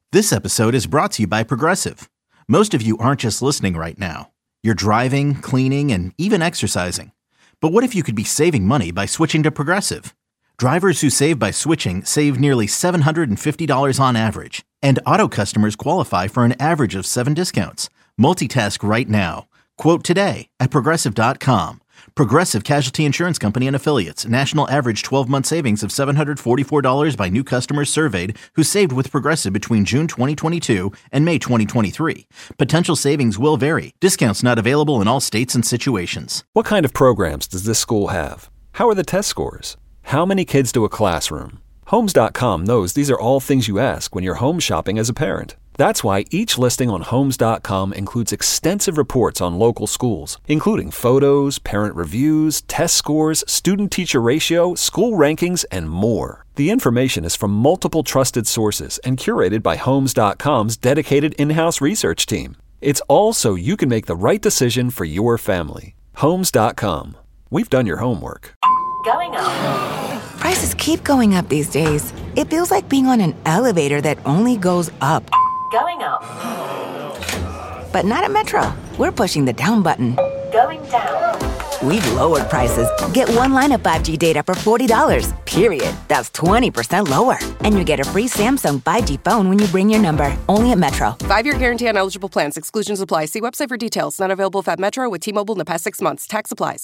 This episode is brought to you by Progressive. Most of you aren't just listening right now. You're driving, cleaning, and even exercising. But what if you could be saving money by switching to Progressive? Drivers who save by switching save nearly $750 on average. And auto customers qualify for an average of 7 discounts. Multitask right now. Quote today at Progressive.com. Progressive Casualty Insurance Company and Affiliates. National average 12-month savings of $744 by new customers surveyed who saved with Progressive between June 2022 and May 2023. Potential savings will vary. Discounts not available in all states and situations. What kind of programs does this school have? How are the test scores? How many kids do a classroom? Homes.com knows these are all things you ask when you're home shopping as a parent. That's why each listing on Homes.com includes extensive reports on local schools, including photos, parent reviews, test scores, student-teacher ratio, school rankings, and more. The information is from multiple trusted sources and curated by Homes.com's dedicated in-house research team. It's all so you can make the right decision for your family. Homes.com. We've done your homework. Going up. Prices keep going up these days. It feels like being on an elevator that only goes up. Going up. But not at Metro. We're pushing the down button. Going down. We've lowered prices. Get one line of 5G data for $40, period. That's 20% lower. And you get a free Samsung 5G phone when you bring your number. Only at Metro. 5-year guarantee on eligible plans. Exclusions apply. See website for details. Not available at Metro with T-Mobile in the past 6 months. Tax applies.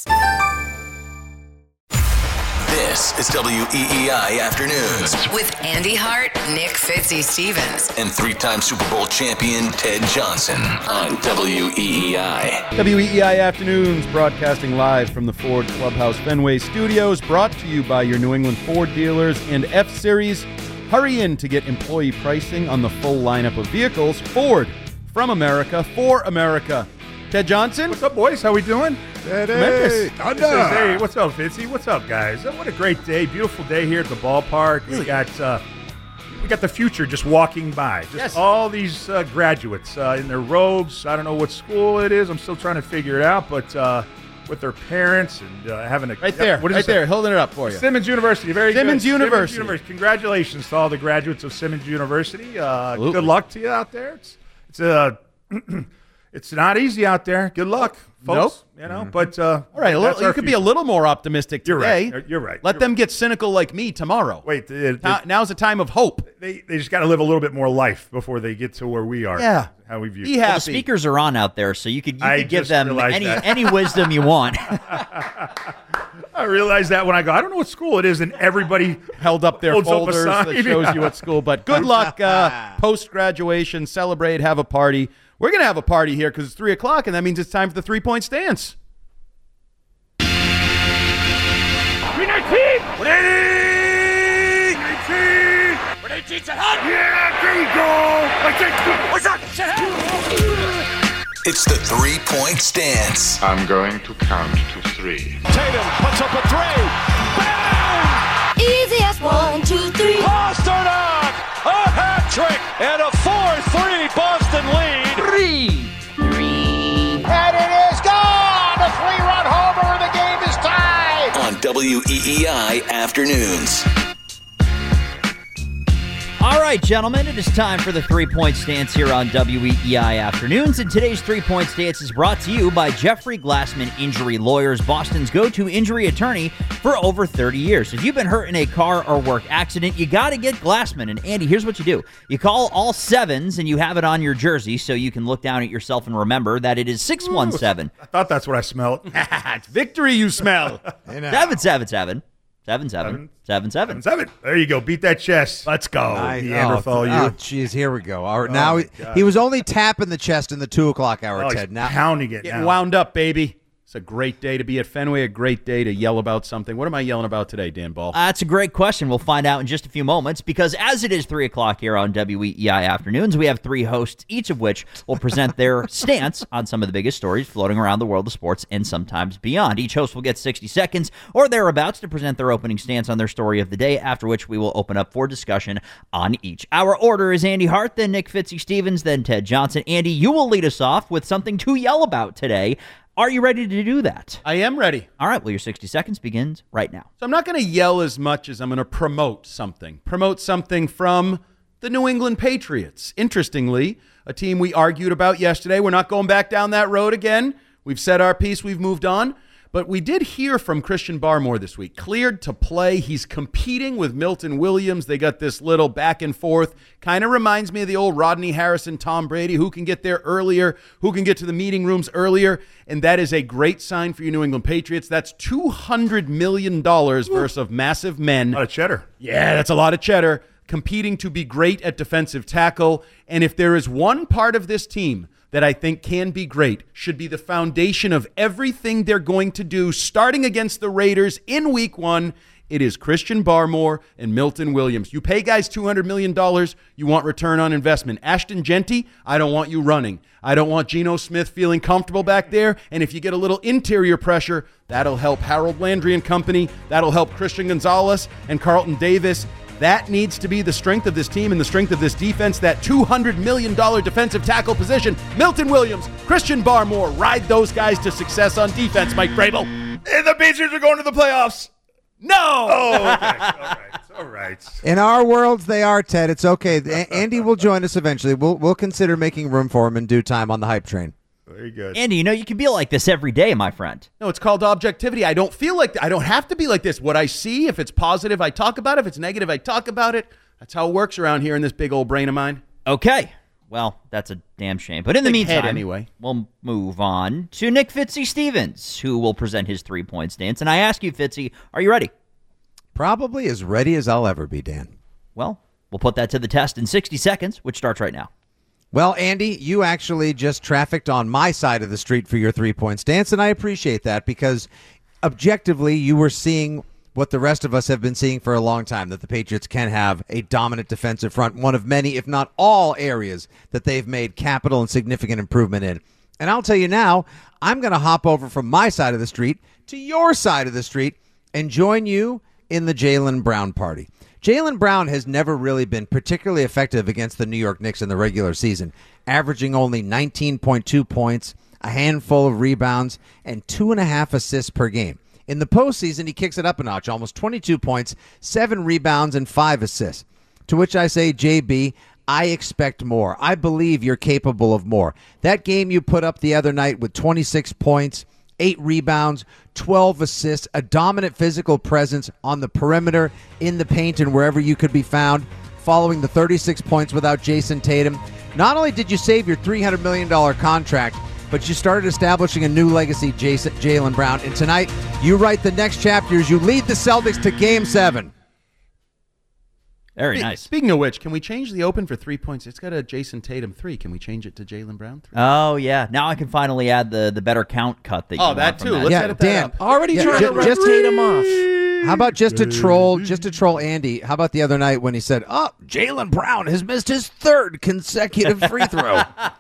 This is WEEI Afternoons with Andy Hart, Nick Fitzy Stevens, and 3-time Super Bowl champion Ted Johnson on WEEI. WEEI Afternoons, broadcasting live from the Ford Clubhouse Fenway Studios, brought to you by your New England Ford dealers and F-Series. Hurry in to get employee pricing on the full lineup of vehicles. Ford, from America, for America. Ted Johnson. What's up, boys? How we doing? Tremendous. Hey, what's up, Fitzy? What's up, guys? What a great day. Beautiful day here at the ballpark. We got the future just walking by. Just all these graduates in their robes. I don't know what school it is. I'm still trying to figure it out, but with their parents and having a... Right there, holding it up for you. Simmons University. Very Simmons good. University. Simmons University. Congratulations to all the graduates of Simmons University. Good luck to you out there. It's not easy out there. Good luck, folks. Nope. You know, but all right, you could be a little more optimistic today. You're right. Let them get cynical like me tomorrow. Wait, now's a time of hope. They just got to live a little bit more life before they get to where we are. Yeah, how we view. Be happy. Well, the speakers are on out there, so you could give them any wisdom you want. I realize that when I go, I don't know what school it is, and everybody held up their folders that shows you what school. But good luck post graduation. Celebrate, have a party. We're going to have a party here because it's 3 o'clock, and that means it's time for the 3-point stance. 319! 118! 118! Yeah, there you go! What's up? It's the 3-point stance. I'm going to count to 3. Tatum puts up a 3. Bang! Easy as 1, 2, 3. Pasternak! A hat trick and a 4-3 Boston lead. 3. And it is gone! A 3-run homer and the game is tied! On WEEI Afternoons. All right, gentlemen, it is time for the 3-point stance here on WEEI Afternoons. And today's 3-point stance is brought to you by Jeffrey Glassman Injury Lawyers, Boston's go-to injury attorney for over 30 years. If you've been hurt in a car or work accident, you got to get Glassman. And Andy, here's what you do. You call all 7s and you have it on your jersey so you can look down at yourself and remember that it is 617. I thought that's what I smelled. It's victory you smell. 777. 777. There you go. Beat that chest. Let's go. Neanderthal, you. Oh, jeez, here we go. Now he was only tapping the chest in the 2 o'clock hour, Ted. Now pounding it. Getting wound up, baby. It's a great day to be at Fenway, a great day to yell about something. What am I yelling about today, Dan Ball? That's a great question. We'll find out in just a few moments because as it is 3 o'clock here on WEEI Afternoons, we have 3 hosts, each of which will present their stance on some of the biggest stories floating around the world of sports and sometimes beyond. Each host will get 60 seconds or thereabouts to present their opening stance on their story of the day, after which we will open up for discussion on each. Our order is Andy Hart, then Nick Fitzy Stevens, then Ted Johnson. Andy, you will lead us off with something to yell about today. Are you ready to do that? I am ready. All right, well, your 60 seconds begins right now. So I'm not going to yell as much as I'm going to promote something. Promote something from the New England Patriots. Interestingly, a team we argued about yesterday. We're not going back down that road again. We've said our piece. We've moved on. But we did hear from Christian Barmore this week. Cleared to play. He's competing with Milton Williams. They got this little back and forth. Kind of reminds me of the old Rodney Harrison, Tom Brady. Who can get there earlier? Who can get to the meeting rooms earlier? And that is a great sign for you New England Patriots. That's $200 million versus massive men. A lot of cheddar. Yeah, that's a lot of cheddar. Competing to be great at defensive tackle. And if there is one part of this team that I think can be great, should be the foundation of everything they're going to do starting against the Raiders in week 1, it is Christian Barmore and Milton Williams. You pay guys $200 million, you want return on investment. Ashton Genty, I don't want you running. I don't want Geno Smith feeling comfortable back there. And if you get a little interior pressure, that'll help Harold Landry and company. That'll help Christian Gonzalez and Carlton Davis. That needs to be the strength of this team and the strength of this defense, that $200 million defensive tackle position. Milton Williams, Christian Barmore, ride those guys to success on defense, Mike Vrabel. And the Patriots are going to the playoffs. No! Oh, okay. All right. In our worlds, they are, Ted. It's okay. Andy will join us eventually. We'll consider making room for him in due time on the hype train. Very good. Andy, you can be like this every day, my friend. No, it's called objectivity. I don't feel like I don't have to be like this. What I see, if it's positive, I talk about it. If it's negative, I talk about it. That's how it works around here in this big old brain of mine. Okay. Well, that's a damn shame. But in the meantime, anyway, we'll move on to Nick Fitzy Stevens, who will present his 3-point stance. And I ask you, Fitzy, are you ready? Probably as ready as I'll ever be, Dan. Well, we'll put that to the test in 60 seconds, which starts right now. Well, Andy, you actually just trafficked on my side of the street for your 3-point stance, and I appreciate that because objectively you were seeing what the rest of us have been seeing for a long time, that the Patriots can have a dominant defensive front, one of many, if not all, areas that they've made capital and significant improvement in. And I'll tell you now, I'm going to hop over from my side of the street to your side of the street and join you in the Jaylen Brown party. Jaylen Brown has never really been particularly effective against the New York Knicks in the regular season, averaging only 19.2 points, a handful of rebounds, and 2.5 assists per game. In the postseason, he kicks it up a notch, almost 22 points, 7 rebounds, and 5 assists. To which I say, JB, I expect more. I believe you're capable of more. That game you put up the other night with 26 points, 8 rebounds, 12 assists, a dominant physical presence on the perimeter, in the paint, and wherever you could be found, following the 36 points without Jason Tatum. Not only did you save your $300 million contract, but you started establishing a new legacy, Jaylen Brown. And tonight, you write the next chapters. You lead the Celtics to Game 7. Very nice. Speaking of which, can we change the open for 3 points? It's got a Jason Tatum 3. Can we change it to Jaylen Brown 3? Oh, yeah. Now I can finally add the better count cut that you want that too. from that. Let's Yeah, edit Dan, that out. Already trying to write Tatum off. How about just to troll Andy? How about the other night when he said, "Oh, Jaylen Brown has missed his 3rd consecutive free throw."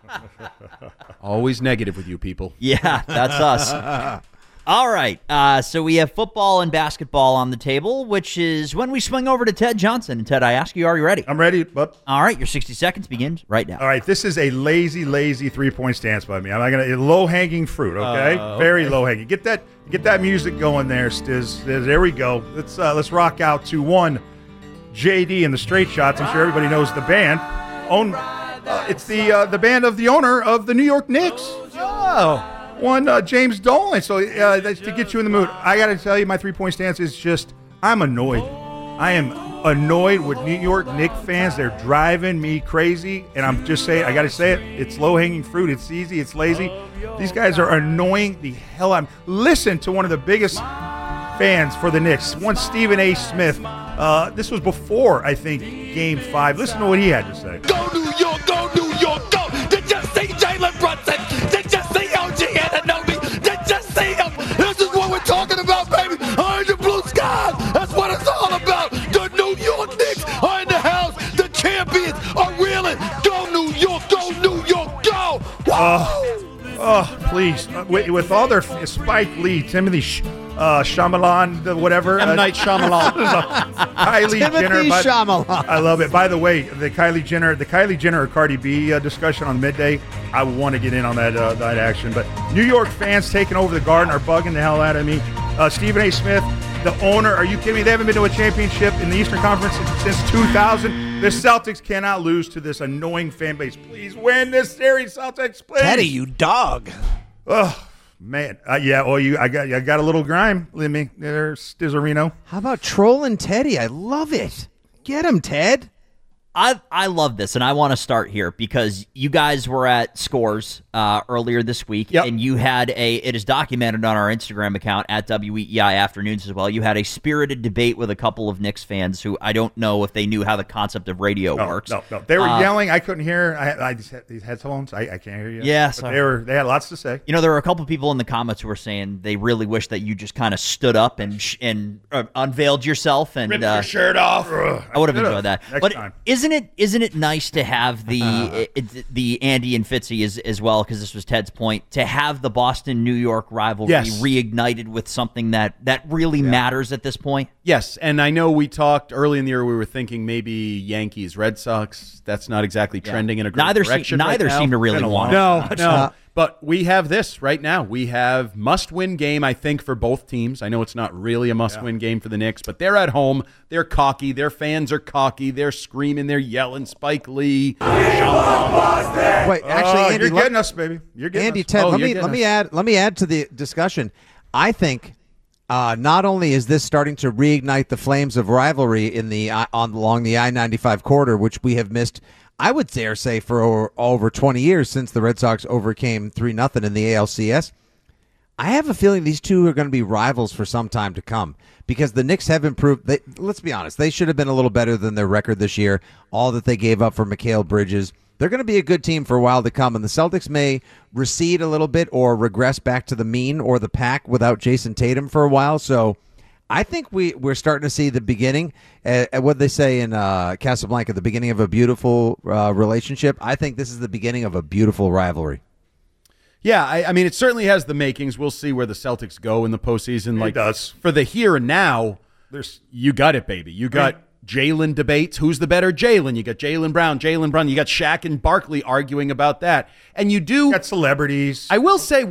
Always negative with you people. Yeah, that's us. All right, so we have football and basketball on the table, which is when we swing over to Ted Johnson. And Ted, I ask you, are you ready? I'm ready. But all right, your 60 seconds begins right now. All right, this is a lazy 3-point stance by me. I'm not gonna low-hanging fruit. Okay, very low-hanging. Get that music going there, Stiz. There we go. Let's rock out to one. JD and the Straight Shots. I'm sure everybody knows the band. It's the band of the owner of the New York Knicks. Oh. One James Dolan. So that's to get you in the mood. I got to tell you, my 3-point stance is just I'm annoyed. I am annoyed with New York Knicks fans. They're driving me crazy, and I'm just saying, I got to say it. It's low-hanging fruit. It's easy. It's lazy. These guys are annoying the hell out of me. Listen to one of the biggest fans for the Knicks, one Stephen A. Smith. This was before, I think, Game 5. Listen to what he had to say. Go New York, go New York, go. Did you see Jalen Brunson? Did you see OG Anunoby? Did you see him? This is what we're talking about, baby. Orange and blue sky. That's what it's all about. The New York Knicks are in the house. The champions are reeling. Go New York, go New York, go. Please. With all their Spike Lee, Timothy Shyamalan, whatever. M. Night Shyamalan. Kylie Jenner. Shyamalan. I love it. By the way, the Kylie Jenner or Cardi B discussion on midday, I want to get in on that action. But New York fans taking over the Garden are bugging the hell out of me. Stephen A. Smith, the owner, are you kidding me? They haven't been to a championship in the Eastern Conference since 2000. The Celtics cannot lose to this annoying fan base. Please win this series, Celtics, please. Teddy, you dog. Oh, man. Yeah, well, I got a little grime in me there, Stizzarino. How about trolling Teddy? I love it. Get him, Ted. I love this, and I want to start here because you guys were at Scores earlier this week, and you had it is documented on our Instagram account at WEEI Afternoons as well. You had a spirited debate with a couple of Knicks fans who I don't know if they knew how the concept of radio works. No. They were yelling. I couldn't hear. I just had these headphones. I can't hear you. Yeah, they had lots to say. You know, there were a couple people in the comments who were saying they really wish that you just kind of stood up and unveiled yourself and ripped your shirt off. I would have enjoyed that. Next time. Isn't it nice to have the Andy and Fitzy as well, because this was Ted's point, to have the Boston-New York rivalry reignited with something that really matters at this point? Yes, and I know we talked early in the year, we were thinking maybe Yankees, Red Sox. That's not exactly trending in a great direction. Neither seem to really want it. No. But we have this right now. We have must-win game, I think, for both teams. I know it's not really a must-win game for the Knicks, but they're at home. They're cocky. Their fans are cocky. They're screaming. They're yelling Spike Lee. Wait, actually, Andy, you're getting us, baby. You're getting Andy, us. Ted, let me add to the discussion. I think not only is this starting to reignite the flames of rivalry along the I-95 corridor, which we have missed, I would dare say, for over 20 years since the Red Sox overcame 3-0 in the ALCS. I have a feeling these two are going to be rivals for some time to come because the Knicks have improved. Let's be honest. They should have been a little better than their record this year. All that they gave up for Mikal Bridges. They're going to be a good team for a while to come, and the Celtics may recede a little bit or regress back to the mean or the pack without Jason Tatum for a while. So I think we're starting to see the beginning, what they say in Casablanca, the beginning of a beautiful relationship. I think this is the beginning of a beautiful rivalry. Yeah, I mean, it certainly has the makings. We'll see where the Celtics go in the postseason. It does. For the here and now, you got it, baby. You got Jalen debates. Who's the better Jalen? You got Jaylen Brown. You got Shaq and Barkley arguing about that. And you got celebrities. I will say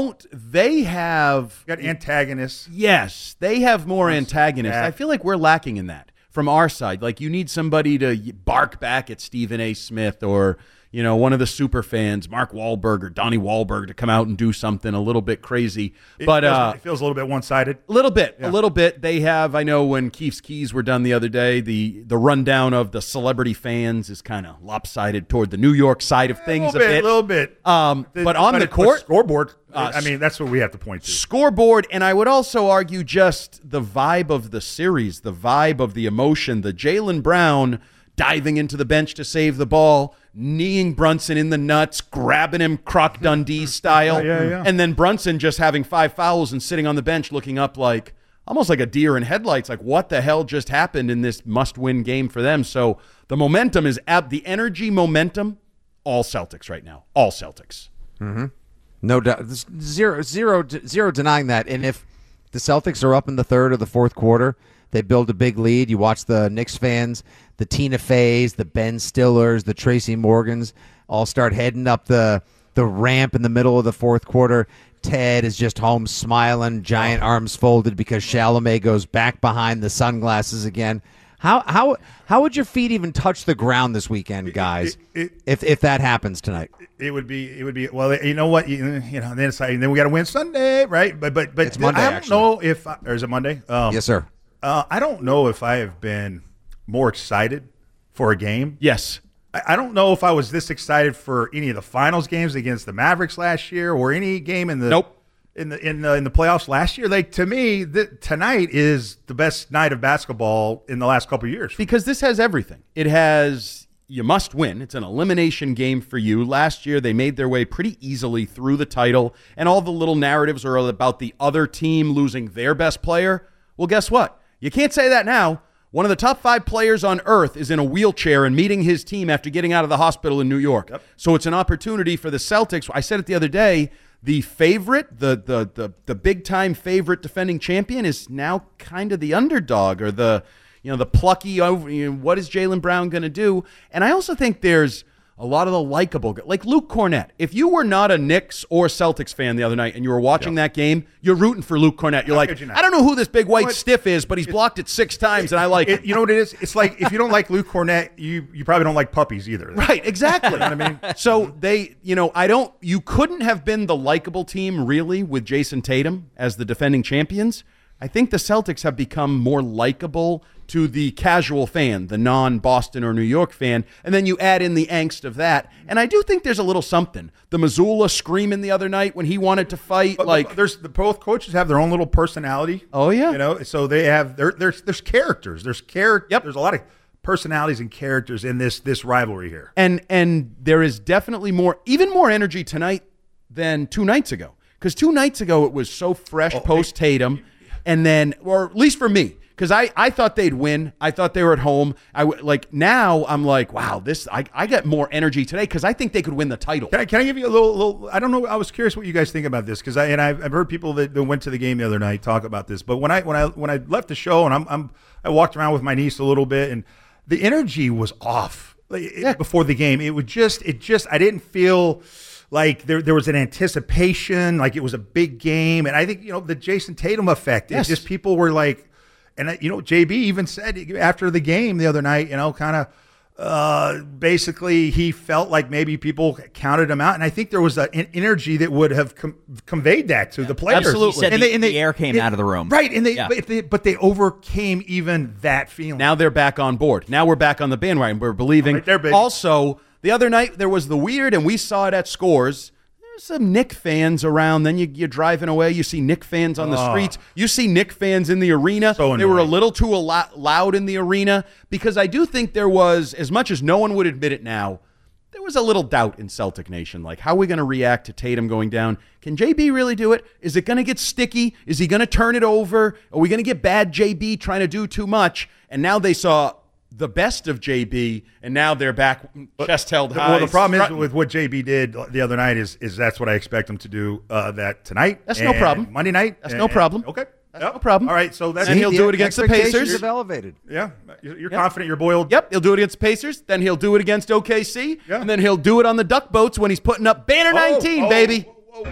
they have... got antagonists. Yes, they have more antagonists. I feel like we're lacking in that from our side. Like, you need somebody to bark back at Stephen A. Smith or... one of the super fans, Mark Wahlberg or Donnie Wahlberg, to come out and do something a little bit crazy. But it feels a little bit one-sided. A little bit. They have, I know when Keefe's Keys were done the other day, the rundown of the celebrity fans is kind of lopsided toward the New York side of things a little bit. But on the court, scoreboard, I mean, that's what we have to point to. Scoreboard, and I would also argue just the vibe of the series, the vibe of the emotion, the Jaylen Brown diving into the bench to save the ball, kneeing Brunson in the nuts, grabbing him Croc Dundee style, and then Brunson just having 5 fouls and sitting on the bench looking up like almost like a deer in headlights, like what the hell just happened in this must-win game for them. So the momentum is the energy momentum, all Celtics right now, all Celtics. Mm-hmm. No doubt, zero denying that. And if the Celtics are up in the third or the fourth quarter, they build a big lead. You watch the Knicks fans, the Tina Feys, the Ben Stillers, the Tracy Morgans all start heading up the ramp in the middle of the fourth quarter. Ted is just home smiling, giant arms folded because Chalamet goes back behind the sunglasses again. How would your feet even touch the ground this weekend, guys? If that happens tonight, it would be. Well, you know what? Then we got to win Sunday, right? But it's Monday. I don't know if or is it Monday? Yes, sir. I don't know if I have been more excited for a game. Yes. I don't know if I was this excited for any of the finals games against the Mavericks last year or any game in the in the playoffs last year. Like, to me, tonight is the best night of basketball in the last couple of years. Because this has everything. It has, you must win. It's an elimination game for you. Last year, they made their way pretty easily through the title, and all the little narratives are about the other team losing their best player. Well, guess what? You can't say that now. One of the top 5 players on earth is in a wheelchair and meeting his team after getting out of the hospital in New York. Yep. So it's an opportunity for the Celtics. I said it the other day, the favorite, the big-time favorite defending champion is now kind of the underdog or the plucky, what is Jaylen Brown going to do? And I also think there's a lot of the likable, like Luke Cornett. If you were not a Knicks or Celtics fan the other night and you were watching that game, you're rooting for Luke Cornett. You're like, I don't know who this big white stiff is, but he's blocked it 6 times and I like it. You know what it is? It's like if you don't like Luke Cornett, you probably don't like puppies either. Right, exactly. You know what I mean? So you couldn't have been the likable team really with Jason Tatum as the defending champions. I think the Celtics have become more likable to the casual fan, the non-Boston or New York fan, and then you add in the angst of that. And I do think there's a little something. The Mazzulla screaming the other night when he wanted to fight. Both coaches have their own little personality. Oh, yeah. So they have there's characters. There's a lot of personalities and characters in this rivalry here. And there is definitely even more energy tonight than 2 nights ago. Because 2 nights ago it was so fresh post-Tatum. And then, or at least for me, because I thought they'd win. I thought they were at home. Now I'm like, wow, I get more energy today because I think they could win the title. Can I give you a little? I don't know. I was curious what you guys think about this because I've heard people that went to the game the other night talk about this. But when I left the show and I walked around with my niece a little bit and the energy was off before the game. It just I didn't feel like there was an anticipation, like it was a big game. And I think, the Jason Tatum effect, it's just people were like, and JB even said after the game the other night, basically he felt like maybe people counted him out. And I think there was an energy that would have conveyed that to the players. Absolutely. And the air came out of the room. Right. And but they overcame even that feeling. Now they're back on board. Now we're back on the bandwagon. We're believing. Right there, baby. Also, the other night, there was the weird, and we saw it at Scores. There's some Knick fans around. Then you're driving away. You see Knick fans on the streets. You see Knick fans in the arena. They were a little too loud in the arena because I do think there was, as much as no one would admit it now, there was a little doubt in Celtic Nation. Like, how are we going to react to Tatum going down? Can JB really do it? Is it going to get sticky? Is he going to turn it over? Are we going to get bad JB trying to do too much? And now they saw the best of JB, and now they're back chest held high. Well, the problem is with what JB did the other night is that's what I expect him to do that tonight. That's no problem. Monday night. That's no problem. Okay. That's no problem. All right, so that's and he'll do it against the Pacers. Have elevated. Yeah, you're confident you're boiled. Yep, he'll do it against the Pacers. Then he'll do it against OKC, and then he'll do it on the Duck Boats when he's putting up Banner 19, baby.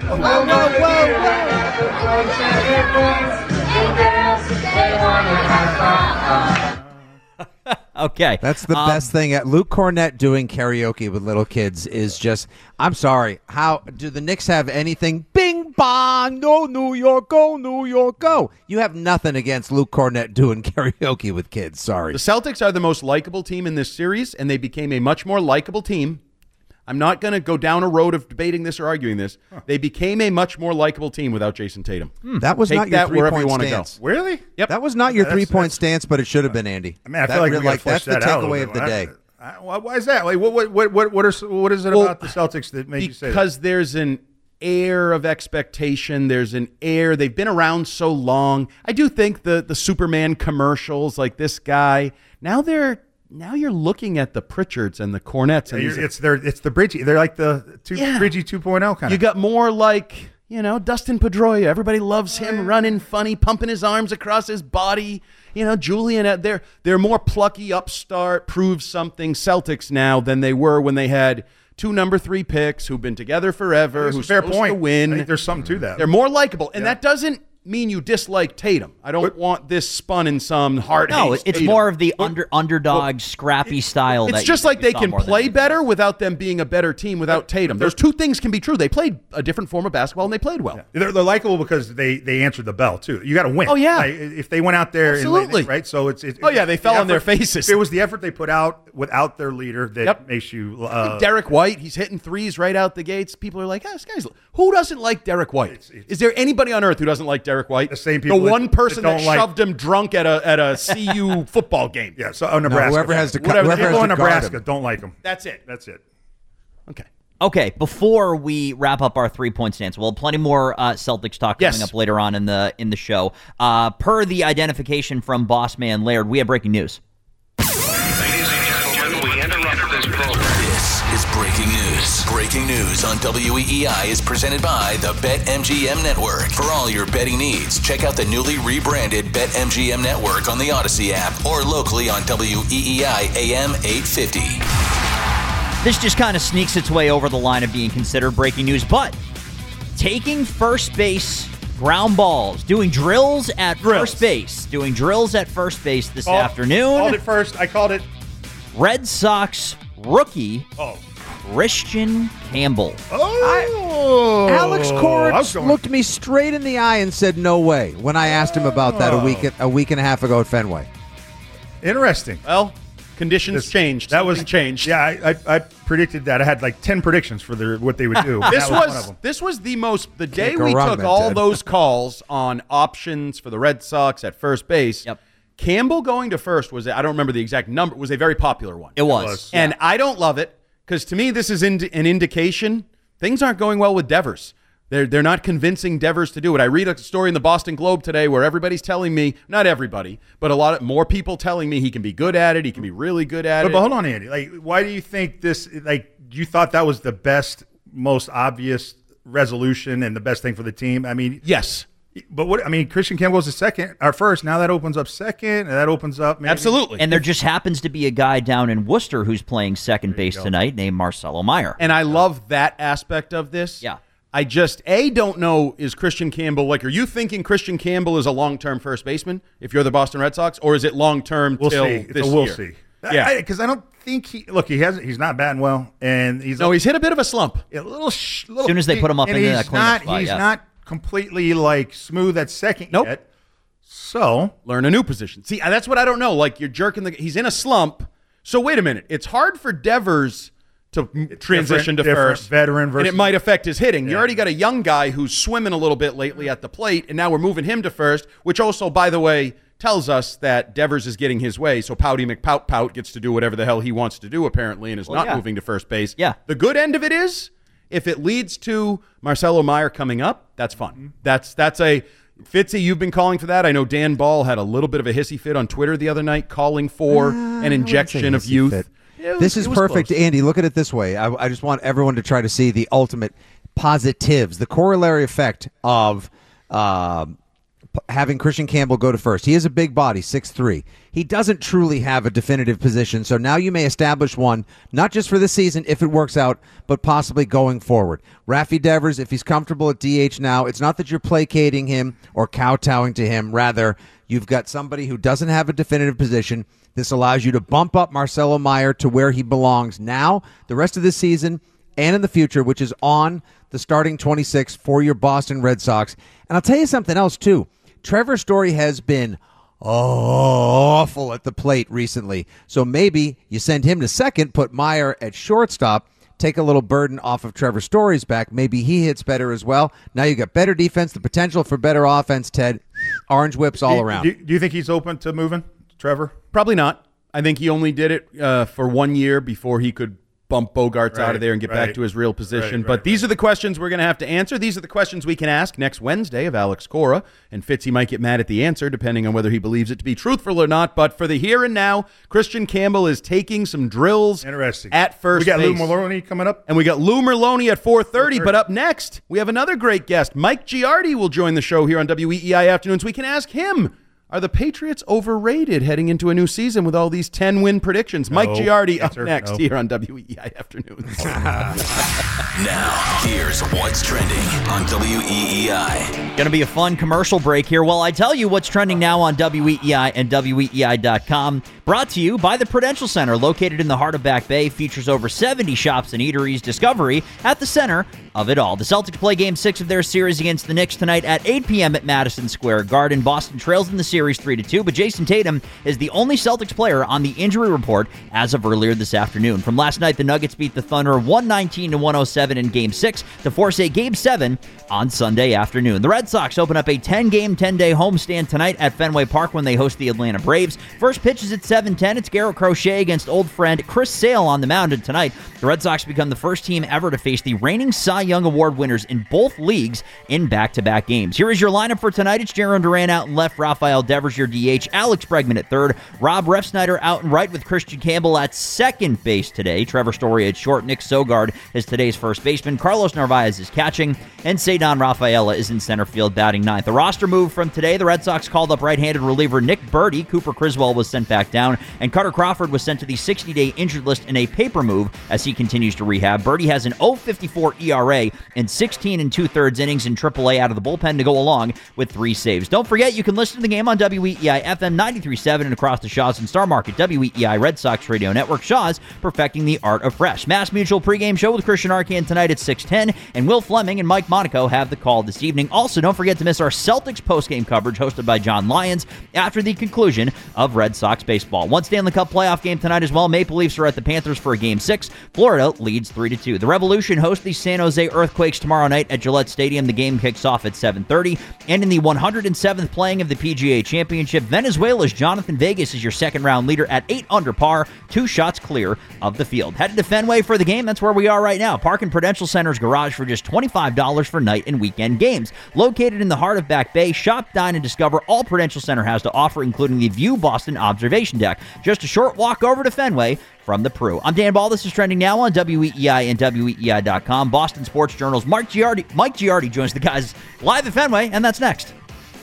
Okay. That's the best thing. Luke Cornett doing karaoke with little kids is just, I'm sorry, how do the Knicks have anything? Bing bong, no New York, go New York, go. You have nothing against Luke Cornett doing karaoke with kids, sorry. The Celtics are the most likable team in this series, and they became a much more likable team. I'm not going to go down a road of debating this or arguing this. They became a much more likable team without Jason Tatum. That was not your three-point stance. Really? Yep. That was not your three-point stance, but it should have been, Andy. I mean, I feel like we got to flesh that out. That's the takeaway of the day. Why is that? Like, what is it about the Celtics that made you say that? Because there's an air of expectation. There's an air. They've been around so long. I do think the Superman commercials, like this guy, now you're looking at the Pritchards and the Cornets. And it's the Bridgie. They're like the Bridgie 2.0 kind of. You got more like, Dustin Pedroia. Everybody loves him running funny, pumping his arms across his body. Julian, they're more plucky, upstart, prove something Celtics now than they were when they had 2 number 3 picks who've been together forever, who's fair supposed point to win. I think there's something to that. They're more likable, and that doesn't mean you dislike Tatum. I don't want this spun in some hard hate. No, it's Tatum. more of the underdog, scrappy style. It's just like they can play better without them being a better team without Tatum. Those two things can be true. They played a different form of basketball, and they played well. Yeah. They're likable because they answered the bell, too. You got to win. Oh, yeah. Like, if they went out there. Absolutely. Right? So it's they fell on their faces. It was the effort they put out without their leader that makes you. Derek White, he's hitting threes right out the gates. People are like, this guy's. Who doesn't like Derek White? Is there anybody on earth who doesn't like Derek White? The same people. The one person that shoved him drunk at a CU football game. Yeah, so Nebraska. Whoever has to people in Nebraska don't like him. That's it. Okay, before we wrap up our 3-point stance, we'll have plenty more Celtics talk coming up later on in the show. Per the identification from Boss Man Laird, we have breaking news. Ladies and gentlemen, we interrupt this program. This is breaking news. Breaking news on WEEI is presented by the BetMGM Network. For all your betting needs, check out the newly rebranded BetMGM Network on the Odyssey app or locally on WEEI AM 850. This just kind of sneaks its way over the line of being considered breaking news, but taking first base ground balls, doing drills at first base this afternoon. I called it. Red Sox rookie Christian Campbell. Alex Koritz looked me straight in the eye and said no way when I asked him about that a week and a half ago at Fenway. Interesting. Well, conditions changed. That was changed. Yeah, I predicted that. I had like 10 predictions for what they would do. This was the day we took all those calls on options for the Red Sox at first base. Yep. Campbell going to first I don't remember the exact number, was a very popular one. It was. And I don't love it because to me this is an indication things aren't going well with Devers. They're not convincing Devers to do it. I read a story in the Boston Globe today where everybody's telling me, not everybody, but more people telling me he can be good at it, he can be really good at it. But hold on, Andy. Like, why do you think this? Like, you thought that was the best, most obvious resolution and the best thing for the team? I mean, yes. But what? I mean, Christian Campbell was first. Now that opens up second, and that opens up maybe. Absolutely. And there just happens to be a guy down in Worcester who's playing second base tonight named Marcelo Meyer. And I love that aspect of this. Yeah. I just, don't know, is Christian Campbell, are you thinking Christian Campbell is a long-term first baseman if you're the Boston Red Sox, or is it long-term we'll till see. this We'll year? see. Yeah. Because I don't think he's not batting well, and he's hit a bit of a slump. A little. As soon as they put him up into that cleanup spot, he's not completely smooth at second yet. So learn a new position. See, that's what I don't know. You're jerking he's in a slump. So wait a minute. It's hard for Devers to transition to first. Veteran versus, and it might affect his hitting. You already got a young guy who's swimming a little bit lately at the plate, and now we're moving him to first, which also, by the way, tells us that Devers is getting his way, so Pouty McPout gets to do whatever the hell he wants to do, apparently, and is not moving to first base. Yeah. The good end of it is, if it leads to Marcelo Meyer coming up, that's fun. That's a Fitzy, you've been calling for that. I know Dan Ball had a little bit of a hissy fit on Twitter the other night calling for an injection of youth. This is perfect, close. Andy. Look at it this way. I just want everyone to try to see the ultimate positives, the corollary effect of having Christian Campbell go to first. He is a big body, 6'3". He doesn't truly have a definitive position, so now you may establish one, not just for this season, if it works out, but possibly going forward. Rafi Devers, if he's comfortable at DH now, it's not that you're placating him or kowtowing to him. Rather, you've got somebody who doesn't have a definitive position. This allows you to bump up Marcelo Meyer to where he belongs now, the rest of this season, and in the future, which is on the starting 26 for your Boston Red Sox. And I'll tell you something else, too. Trevor Story has been awful at the plate recently. So maybe you send him to second, put Meyer at shortstop, take a little burden off of Trevor Story's back. Maybe he hits better as well. Now you got better defense, the potential for better offense, Ted. Orange whips all around. Do you think he's open to moving, Trevor? Probably not. I think he only did it for 1 year before he could bump Bogarts out of there and get back to his real position. But these are the questions we're going to have to answer. These are the questions we can ask next Wednesday of Alex Cora. And Fitzy might get mad at the answer, depending on whether he believes it to be truthful or not. But for the here and now, Christian Campbell is taking some drills at first base. We got Lou Merloni coming up. And we got Lou Merloni at 4:30. But up next, we have another great guest. Mike Giardi will join the show here on WEEI Afternoons. We can ask him, are the Patriots overrated heading into a new season with all these 10-win predictions? Mike Giardi up next here on WEEI Afternoons. Now, here's what's trending on WEEI. Going to be a fun commercial break here. Well, I tell you what's trending now on WEEI and WEEI.com. Brought to you by the Prudential Center, located in the heart of Back Bay. Features over 70 shops and eateries. Discovery at the center of it all. The Celtics play Game 6 of their series against the Knicks tonight at 8 p.m. at Madison Square Garden. Boston trails in the series 3-2, but Jason Tatum is the only Celtics player on the injury report as of earlier this afternoon. From last night, the Nuggets beat the Thunder 119-107 in Game 6 to force a Game 7 on Sunday afternoon. The Red Sox open up a 10-game, 10-day homestand tonight at Fenway Park when they host the Atlanta Braves. First pitch is at 7:10. It's Garrett Crochet against old friend Chris Sale on the mound, and tonight the Red Sox become the first team ever to face the reigning Cy Young Award winners in both leagues in back-to-back games. Here is your lineup for tonight. It's Jarren Duran out in left, Rafael Devers your DH, Alex Bregman at third, Rob Refsnyder out and right with Christian Campbell at second base today. Trevor Story at short. Nick Sogard is today's first baseman. Carlos Narvaez is catching, and Cedon Rafaela is in center field batting ninth. The roster move from today, the Red Sox called up right-handed reliever Nick Birdie. Cooper Criswell was sent back down, and Carter Crawford was sent to the 60-day injured list in a paper move as he continues to rehab. Birdie has an 0.54 ERA and 16 2/3 innings in AAA out of the bullpen to go along with 3 saves. Don't forget, you can listen to the game on WEEI FM 93.7 and across the Shaw's and Star Market WEEI Red Sox Radio Network. Shaw's, perfecting the art of fresh. Mass Mutual pregame show with Christian Arcand tonight at 6:10, and Will Fleming and Mike Monaco have the call this evening. Also, don't forget to miss our Celtics postgame coverage hosted by John Lyons after the conclusion of Red Sox baseball. One Stanley Cup playoff game tonight as well. Maple Leafs are at the Panthers for a Game 6. Florida leads 3-2. The Revolution host the San Jose Earthquakes tomorrow night at Gillette Stadium. The game kicks off at 7:30. And in the 107th playing of the PGA Championship, Venezuela's Jonathan Vegas is your second-round leader at 8 under par, 2 shots clear of the field. Headed to Fenway for the game. That's where we are right now. Park in Prudential Center's garage for just $25 for night and weekend games. Located in the heart of Back Bay, shop, dine, and discover all Prudential Center has to offer, including the View Boston Observation Deck. Just a short walk over to Fenway from the Prue. I'm Dan Ball. This is Trending Now on WEEI and WEEI.com. Boston Sports Journal's Mike Giardi joins the guys live at Fenway, and that's next.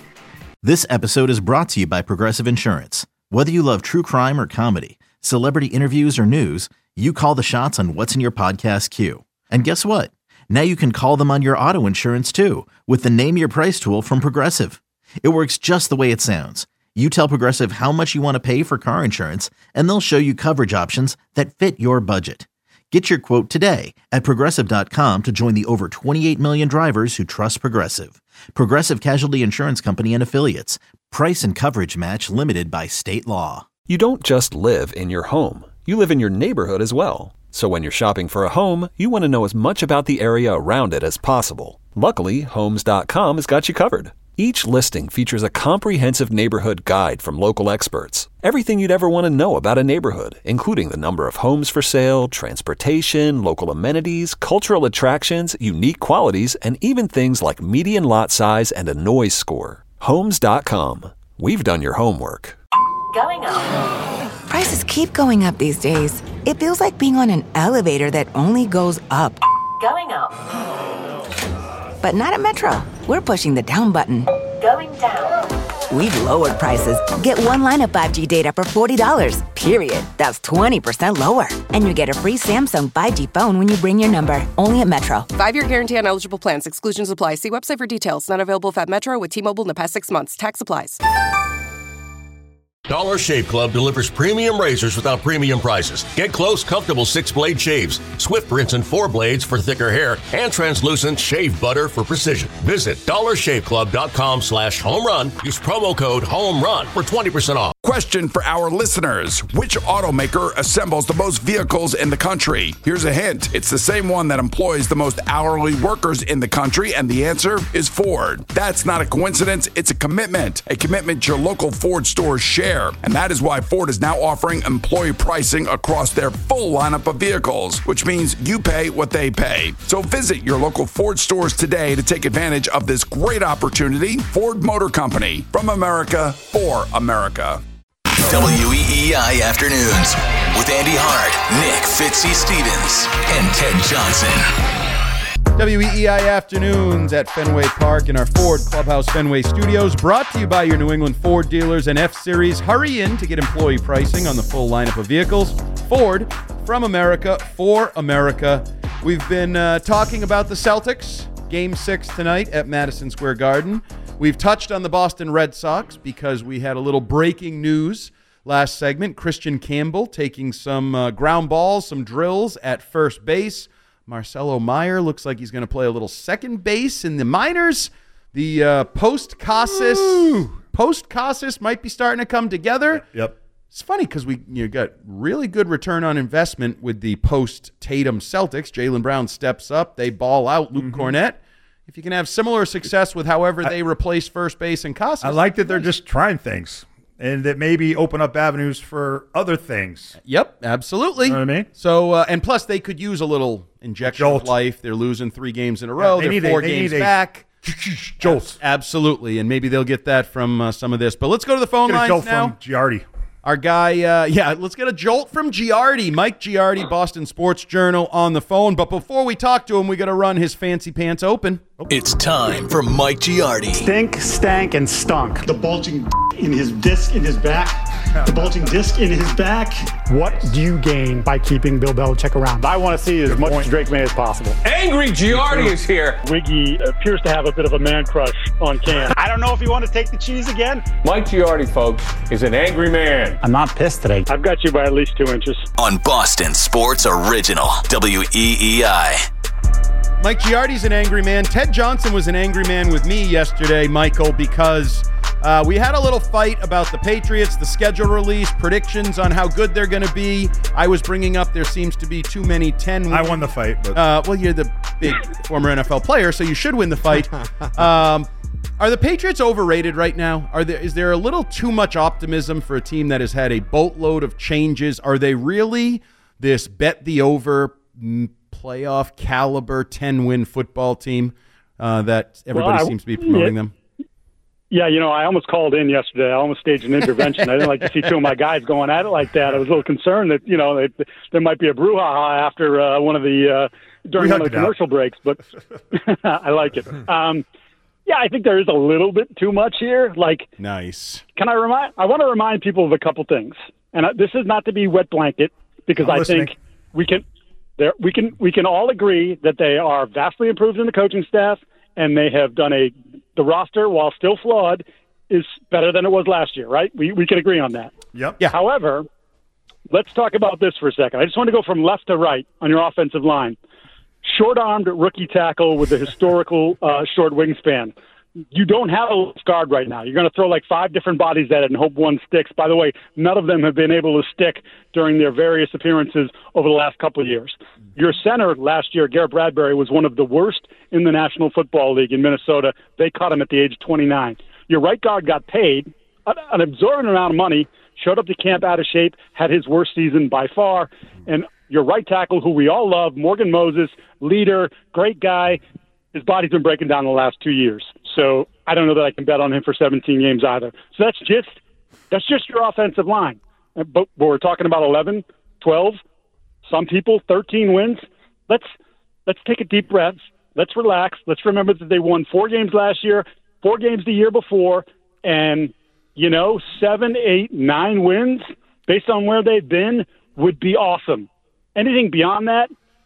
This episode is brought to you by Progressive Insurance. Whether you love true crime or comedy, celebrity interviews or news, you call the shots on what's in your podcast queue. And guess what? Now you can call them on your auto insurance too with the Name Your Price tool from Progressive. It works just the way it sounds. You tell Progressive how much you want to pay for car insurance, and they'll show you coverage options that fit your budget. Get your quote today at Progressive.com to join the over 28 million drivers who trust Progressive. Progressive Casualty Insurance Company and Affiliates. Price and coverage match limited by state law. You don't just live in your home. You live in your neighborhood as well. So when you're shopping for a home, you want to know as much about the area around it as possible. Luckily, Homes.com has got you covered. Each listing features a comprehensive neighborhood guide from local experts. Everything you'd ever want to know about a neighborhood, including the number of homes for sale, transportation, local amenities, cultural attractions, unique qualities, and even things like median lot size and a noise score. Homes.com. We've done your homework. Going up. Prices keep going up these days. It feels like being on an elevator that only goes up. Going up. But not at Metro. We're pushing the down button. Going down. We've lowered prices. Get one line of 5G data for $40, period. That's 20% lower. And you get a free Samsung 5G phone when you bring your number. Only at Metro. 5-year guarantee on eligible plans. Exclusions apply. See website for details. Not available at Metro with T-Mobile in the past 6 months. Tax applies. Dollar Shave Club delivers premium razors without premium prices. Get close, comfortable 6-blade shaves, swift rinse and 4 blades for thicker hair, and translucent shave butter for precision. Visit dollarshaveclub.com/homerun. Use promo code HOMERUN for 20% off. Question for our listeners. Which automaker assembles the most vehicles in the country? Here's a hint. It's the same one that employs the most hourly workers in the country, and the answer is Ford. That's not a coincidence. It's a commitment. A commitment your local Ford stores share. And that is why Ford is now offering employee pricing across their full lineup of vehicles, which means you pay what they pay. So visit your local Ford stores today to take advantage of this great opportunity. Ford Motor Company, from America for America. WEEI Afternoons with Andy Hart, Nick Fitzy Stevens, and Ted Johnson. WEEI Afternoons at Fenway Park in our Ford Clubhouse Fenway Studios, brought to you by your New England Ford dealers and F-Series. Hurry in to get employee pricing on the full lineup of vehicles. Ford, from America, for America. We've been talking about the Celtics, Game 6 tonight at Madison Square Garden. We've touched on the Boston Red Sox because we had a little breaking news last segment. Christian Campbell taking some ground balls, some drills at first base. Marcelo Meyer looks like he's going to play a little second base in the minors. The post-Casas might be starting to come together. Yep. It's funny because we got really good return on investment with the post-Tatum Celtics. Jaylen Brown steps up. They ball out Luke Cornett. If you can have similar success with however they replace first base and Casas. I like that they're just trying things and that maybe open up avenues for other things. Yep, absolutely. You know what I mean? So, and plus they could use a little injection of life. They're losing 3 games in a row. They're 4 games back. jolts. Absolutely, and maybe they'll get that from some of this. But let's go to the phone lines jolt now. from Giardi. Our guy, let's get a jolt from Giardi. Mike Giardi, Boston Sports Journal, on the phone. But before we talk to him, we got to run his fancy pants open. It's time for Mike Giardi. Stink, stank, and stunk. The bulging in his disc in his back. The bulging disc in his back. What do you gain by keeping Bill Belichick around? I want to see as much Drake May as possible. Angry Giardi is here. Wiggy appears to have a bit of a man crush on Cam. I don't know if you want to take the cheese again. Mike Giardi, folks, is an angry man. I'm not pissed today. I've got you by at least 2 inches. On Boston Sports Original, WEEI. Mike Giardi's an angry man. Ted Johnson was an angry man with me yesterday, Michael, because we had a little fight about the Patriots, the schedule release, predictions on how good they're going to be. I was bringing up there seems to be too many 10 wins. I won the fight. But. Well, you're the big former NFL player, so you should win the fight. Are the Patriots overrated right now? Is there a little too much optimism for a team that has had a boatload of changes? Are they really this bet the over playoff caliber 10-win football team that everybody seems to be promoting them? Yeah, I almost called in yesterday. I almost staged an intervention. I didn't like to see two of my guys going at it like that. I was a little concerned that, there might be a brouhaha after during one of the commercial breaks, but I like it. Yeah, I think there is a little bit too much here. Nice. I want to remind people of a couple things. And this is not to be wet blanket, because I think we can all agree that they are vastly improved in the coaching staff, and they have done the roster, while still flawed, is better than it was last year, right? We can agree on that. Yep. Yeah. However, let's talk about this for a second. I just want to go from left to right on your offensive line. Short-armed rookie tackle with a historical short wingspan. You don't have a left guard right now. You're going to throw 5 different bodies at it and hope one sticks. By the way, none of them have been able to stick during their various appearances over the last couple of years. Your center last year, Garrett Bradbury, was one of the worst in the National Football League in Minnesota. They cut him at the age of 29. Your right guard got paid an absorbent amount of money, showed up to camp out of shape, had his worst season by far, and your right tackle, who we all love, Morgan Moses, leader, great guy, his body's been breaking down the last 2 years. So I don't know that I can bet on him for 17 games either. So that's just your offensive line. But we're talking about 11, 12, some people 13 wins. Let's take a deep breath. Let's relax. Let's remember that they won 4 games last year, 4 games the year before, and 7, 8, 9 wins based on where they've been would be awesome. Anything beyond that,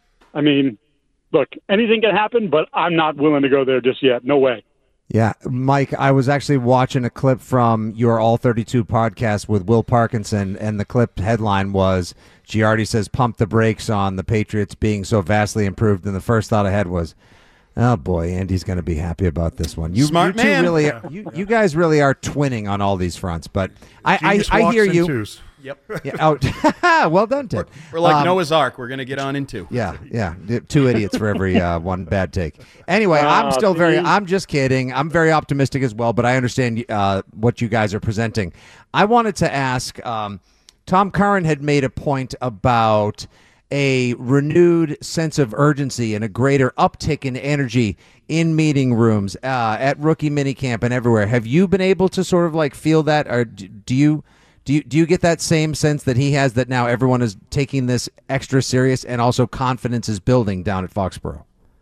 look, anything can happen, but I'm not willing to go there just yet. No way. Yeah, Mike, I was actually watching a clip from your All 32 podcast with Will Parkinson, and the clip headline was, Giardi says, pump the brakes on the Patriots being so vastly improved, and the first thought I had was, oh boy, Andy's going to be happy about this one. Smart man. Really, you guys really are twinning on all these fronts, but I hear you. Yep. Yeah, well done, Ted. We're like Noah's Ark. We're going to get on in 2. Yeah. 2 idiots for every one bad take. Anyway, I'm just kidding. I'm very optimistic as well, but I understand what you guys are presenting. I wanted to ask, Tom Curran had made a point about a renewed sense of urgency and a greater uptick in energy in meeting rooms, at rookie minicamp and everywhere. Have you been able to sort of feel that, or do you get that same sense that he has, that now everyone is taking this extra serious and also confidence is building down at Foxborough?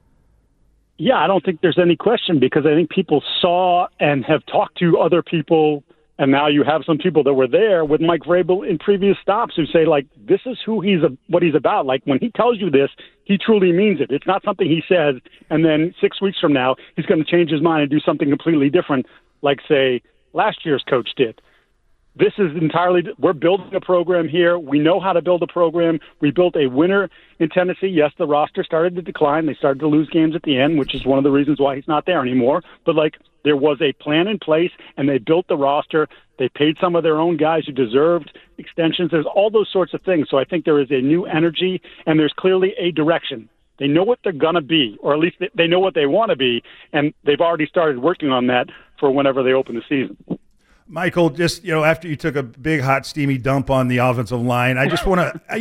Yeah, I don't think there's any question, because I think people saw and have talked to other people, and now you have some people that were there with Mike Vrabel in previous stops who say, this is what he's about. When he tells you this, he truly means it. It's not something he says, and then 6 weeks from now, he's going to change his mind and do something completely different, like, say, last year's coach did. This is we're building a program here. We know how to build a program. We built a winner in Tennessee. Yes, the roster started to decline. They started to lose games at the end, which is one of the reasons why he's not there anymore. But there was a plan in place, and they built the roster. They paid some of their own guys who deserved extensions. There's all those sorts of things. So I think there is a new energy, and there's clearly a direction. They know what they're going to be, or at least they know what they want to be, and they've already started working on that for whenever they open the season. Michael, just after you took a big, hot, steamy dump on the offensive line, I just want to,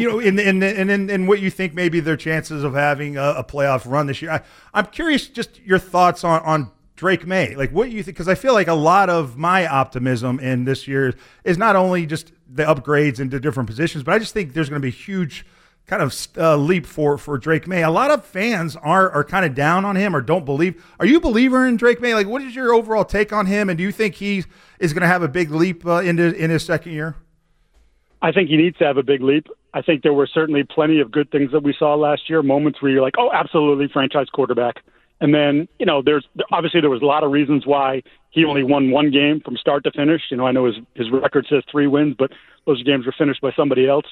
in what you think maybe their chances of having a playoff run this year. I'm curious, just your thoughts on Drake May. Like, what do you think? Because I feel like a lot of my optimism in this year is not only just the upgrades into different positions, but I just think there's going to be a huge kind of leap for Drake May. A lot of fans are kind of down on him or don't believe. Are you a believer in Drake May? Like, what is your overall take on him? And do you think he is going to have a big leap in his second year? I think he needs to have a big leap. I think there were certainly plenty of good things that we saw last year, moments where you're like, oh, absolutely, franchise quarterback. And then, there was a lot of reasons why he only won one game from start to finish. I know his record says 3 wins, but those games were finished by somebody else.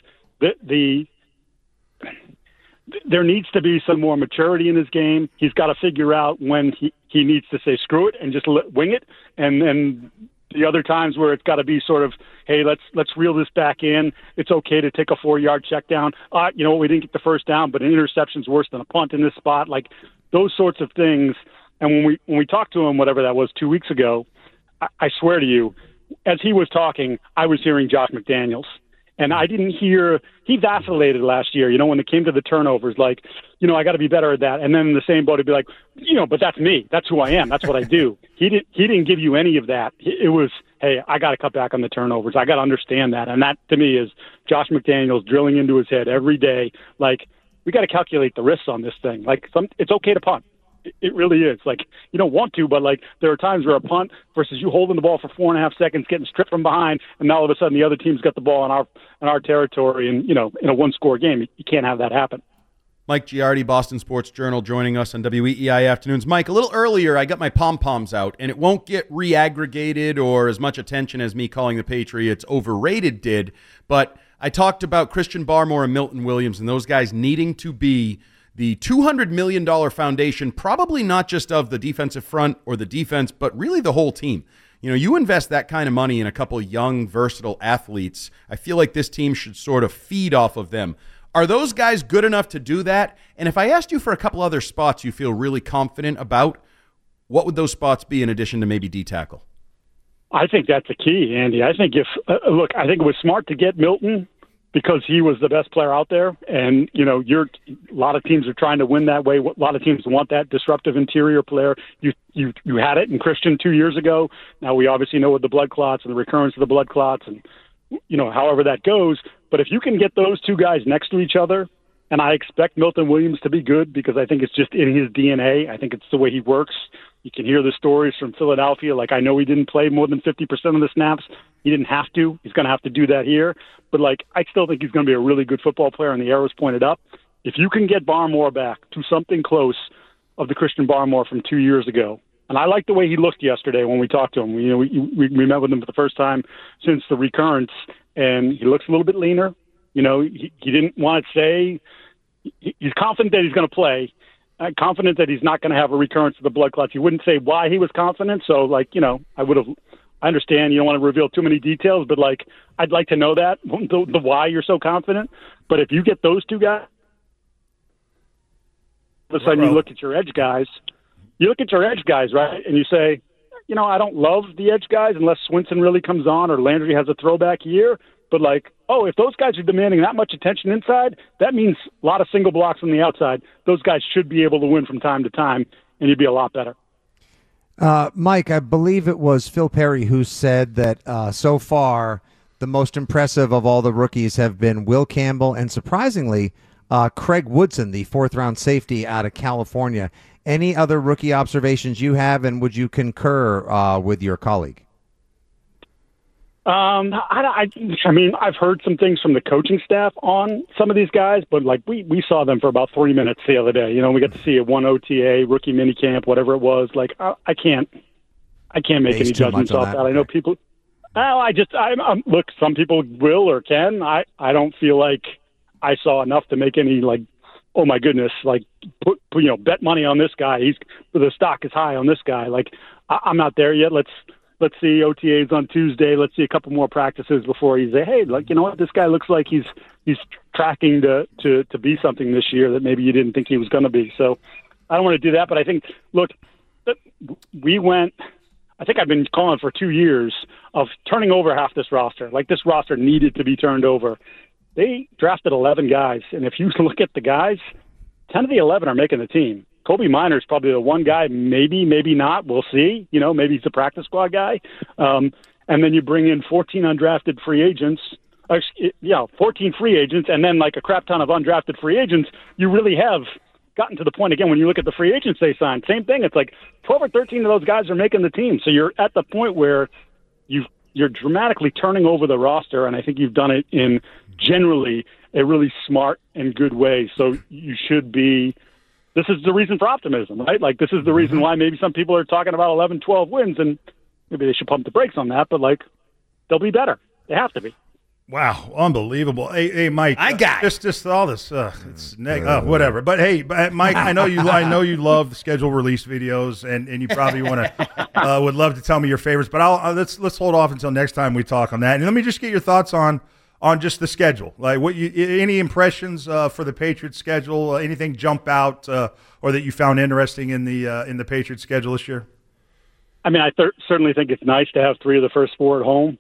There needs to be some more maturity in his game. He's got to figure out when he needs to say screw it and just wing it, and then the other times where it's got to be sort of, hey, let's reel this back in. It's okay to take a 4-yard check down. We didn't get the first down, but an interception's worse than a punt in this spot. Like those sorts of things. And when we talked to him, whatever that was 2 weeks ago, I swear to you, as he was talking, I was hearing Josh McDaniels. And I didn't hear – he vacillated last year, when it came to the turnovers, like, I got to be better at that. And then in the same boat, he'd be like, but that's me. That's who I am. That's what I do. He didn't give you any of that. It was, hey, I got to cut back on the turnovers. I got to understand that. And that, to me, is Josh McDaniels drilling into his head every day. Like, we got to calculate the risks on this thing. Like, it's okay to punt. It really is. Like, you don't want to, but like there are times where a punt versus you holding the ball for 4.5 seconds, getting stripped from behind, and now all of a sudden the other team's got the ball in our territory, and in a 1-score game, you can't have that happen. Mike Giardi, Boston Sports Journal, joining us on WEEI Afternoons. Mike, a little earlier, I got my pom-poms out, and it won't get re-aggregated or as much attention as me calling the Patriots overrated did, but I talked about Christian Barmore and Milton Williams and those guys needing to be the $200 million foundation, probably not just of the defensive front or the defense, but really the whole team. You invest that kind of money in a couple of young, versatile athletes. I feel like this team should sort of feed off of them. Are those guys good enough to do that? And if I asked you for a couple other spots you feel really confident about, what would those spots be in addition to maybe D-tackle? I think that's the key, Andy. I think I think it was smart to get Milton because he was the best player out there. And, a lot of teams are trying to win that way. A lot of teams want that disruptive interior player. You had it in Christian 2 years ago. Now we obviously know with the blood clots and the recurrence of the blood clots and, however that goes. But if you can get those two guys next to each other, and I expect Milton Williams to be good because I think it's just in his DNA. I think it's the way he works. You can hear the stories from Philadelphia. Like, I know he didn't play more than 50% of the snaps. He didn't have to. He's going to have to do that here. But, I still think he's going to be a really good football player, and the arrow's pointed up. If you can get Barmore back to something close of the Christian Barmore from 2 years ago, and I like the way he looked yesterday when we talked to him. We met with him for the first time since the recurrence, and he looks a little bit leaner. He didn't want to say he's confident that he's going to play. Confident that he's not going to have a recurrence of the blood clots. He wouldn't say why he was confident. So, I understand you don't want to reveal too many details, but I'd like to know that the why you're so confident. But if you get those two guys, all of a sudden you look at your edge guys. You look at your edge guys, right, and you say, I don't love the edge guys unless Swinson really comes on or Landry has a throwback year. But if those guys are demanding that much attention inside, that means a lot of single blocks on the outside. Those guys should be able to win from time to time, and you'd be a lot better. Mike, I believe it was Phil Perry who said that so far the most impressive of all the rookies have been Will Campbell and, surprisingly, Craig Woodson, the 4th-round safety out of California. Any other rookie observations you have, and would you concur with your colleague? I've heard some things from the coaching staff on some of these guys, but we saw them for about 3 minutes the other day. We got to see a one OTA, rookie minicamp, whatever it was. I can't make any judgments off that. I know people. Look, some people will or can. I don't feel like I saw enough to make any oh my goodness, bet money on this guy. The stock is high on this guy. I'm not there yet. Let's see OTAs on Tuesday. Let's see a couple more practices before you say, hey, what? This guy looks like he's tracking to be something this year that maybe you didn't think he was going to be. So I don't want to do that. But I think, look, I think I've been calling for 2 years of turning over half this roster. This roster needed to be turned over. They drafted 11 guys. And if you look at the guys, 10 of the 11 are making the team. Kobe Minor's probably the one guy, maybe not. We'll see. Maybe he's a practice squad guy. And then you bring in 14 undrafted free agents. 14 free agents, and then like a crap ton of undrafted free agents. You really have gotten to the point, again, when you look at the free agents they signed, same thing. It's like 12 or 13 of those guys are making the team. So you're at the point where you're dramatically turning over the roster, and I think you've done it in generally a really smart and good way. So you should be – this is the reason for optimism, right? Like, this is the reason why maybe some people are talking about 11, 12 wins, and maybe they should pump the brakes on that, but, like, they'll be better. They have to be. Wow, unbelievable! Hey, Mike, I got just all this. It's whatever. But hey, Mike, I know you love the schedule release videos, and you probably want to would love to tell me your favorites. But let's hold off until next time we talk on that. And let me just get your thoughts on just the schedule. Like, any impressions for the Patriots schedule? Anything jump out or that you found interesting in the Patriots schedule this year? I mean, I certainly think it's nice to have 3 of the first 4 at home.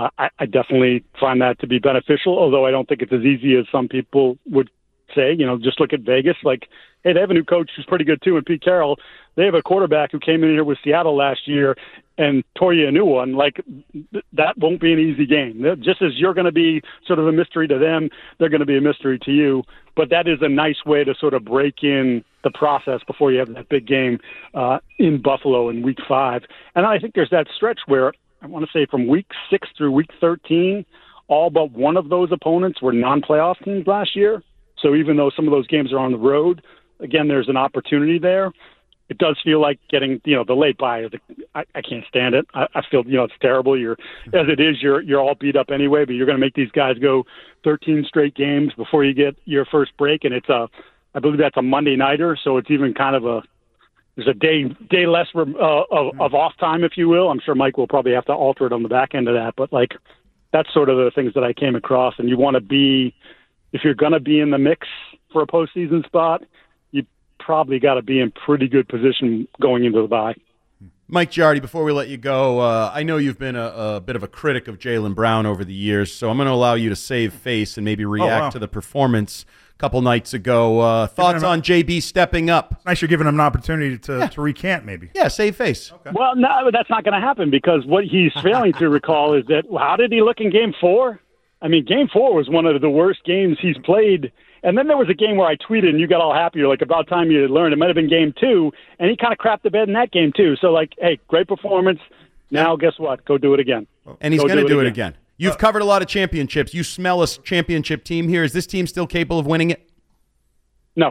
I definitely find that to be beneficial, although I don't think it's as easy as some people would say. Just look at Vegas. Like, hey, they have a new coach who's pretty good too, and Pete Carroll. They have a quarterback who came in here with Seattle last year and tore you a new one. Like, that won't be an easy game. Just as you're going to be sort of a mystery to them, they're going to be a mystery to you. But that is a nice way to sort of break in the process before you have that big game in Buffalo in Week 5. And I think there's that stretch where I want to say from Week 6 through Week 13, all but one of those opponents were non-playoff teams last year. So even though some of those games are on the road, again, there's an opportunity there. It does feel like getting, the late bye. I can't stand it. I feel, it's terrible. As it is, you're all beat up anyway, but you're going to make these guys go 13 straight games before you get your first break. And I believe that's a Monday nighter. So it's even kind of there's a day less of off time, if you will. I'm sure Mike will probably have to alter it on the back end of that. But, like, that's sort of the things that I came across. And you want to be – if you're going to be in the mix for a postseason spot, you probably got to be in pretty good position going into the bye. Mike Giardi, before we let you go, I know you've been a bit of a critic of Jaylen Brown over the years, so I'm going to allow you to save face and maybe react to the performance couple nights ago. Thoughts on JB stepping up? Nice you're giving him an opportunity to recant, maybe. Yeah, save face. Okay. Well, no, that's not going to happen because what he's failing to recall is that how did he look in Game 4? I mean, Game 4 was one of the worst games he's played. And then there was a game where I tweeted and you got all happy. You're like, about time you had learned. It might have been Game 2, and he kind of crapped the bed in that game too. So, like, hey, great performance. Now, guess what? Go do it again. And he's going to do it again. You've covered a lot of championships. You smell a championship team here. Is this team still capable of winning it? No.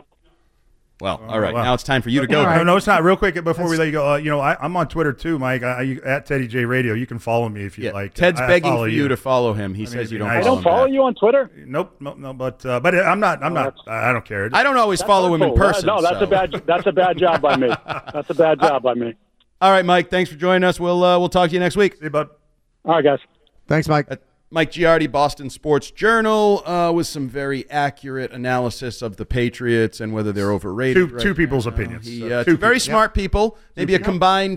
Well, all right. Now it's time for you to go. No, it's not. Real quick, before we let you go, I'm on Twitter too, Mike. At Teddy J Radio. You can follow me if you like. Ted's begging for you to follow him. He says you don't. I don't follow you on Twitter. Nope. But I'm not. I don't care. I don't always follow him in person. No, that's a bad job by me. That's a bad job by me. All right, Mike. Thanks for joining us. We'll talk to you next week. See you, bud. All right, guys. Thanks, Mike. Mike Giardi, Boston Sports Journal, with some very accurate analysis of the Patriots and whether they're overrated. Two people's opinions. Two very smart people. Maybe a combined,